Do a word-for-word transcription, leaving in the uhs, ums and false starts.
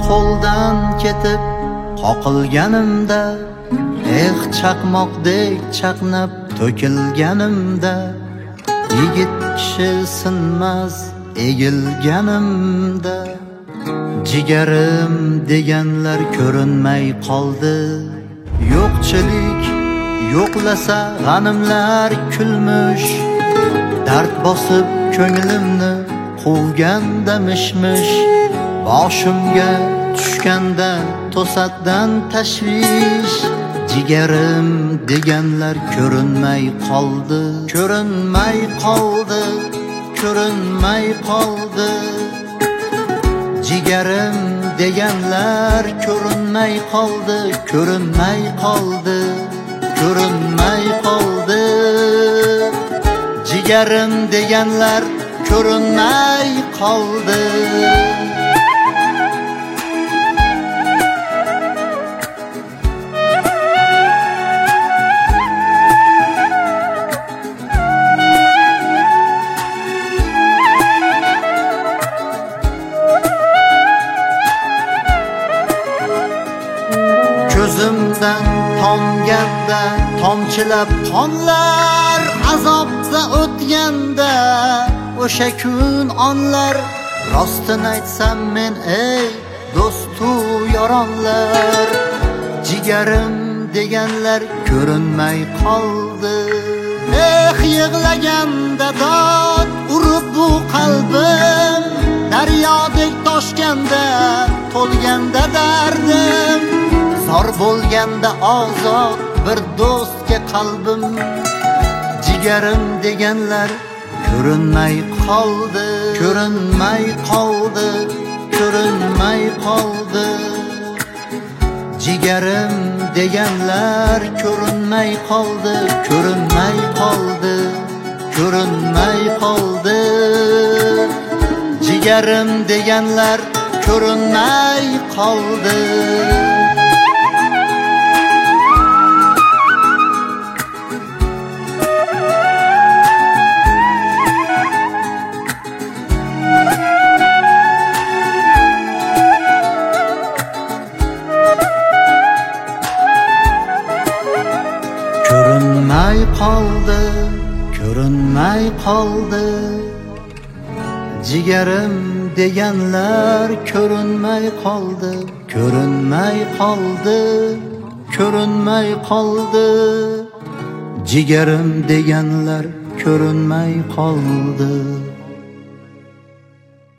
qo'ldan ketib qoqilganimda, eh chaqmoqdek chaqnab to'kilganimda, yigit kishi sinmas egilganimda, jigarim deganlar ko'rinmay qoldi. Yo'qchilik yo'qlasa g'animlar kulmush, dard bosib ko'nglimni quvganda mishmish, boshimga tushganda to'satdan tashvish, jigarim deganlar ko'rinmay qoldi, ko'rinmay qoldi, ko'rinmay qoldi. Jigarim deganlar ko'rinmay qoldi, ko'rinmay qoldi, ko'rinmay qoldi. Jigarim deganlar ko'rinmay qoldi. Ko'zimdan tomganda tomchilab qonlar, azobda o'tganda o'sha kun onlar, rostini aytsam men ey do'stu yoronlar, jigarim deganlar ko'rinmay qoldi. Eh yig'laganda dod urib bu qalbim, daryodek toshganda to'lganda dardim, zor bo'lganda ozod bir do'stga qalbim, jigarim deganlar ko'rinmay qoldi, ko'rinmay qoldi, ko'rinmay qoldi. Jigarim deganlar ko'rinmay qoldi, ko'rinmay qoldi, ko'rinmay qoldi. Jigarim deganlar ko'rinmay qoldi. Ko'rinmay qoldi, ko'rinmay qoldi. Jigarim deganlar ko'rinmay qoldi, ko'rinmay qoldi, ko'rinmay qoldi. Jigarim deganlar ko'rinmay qoldi.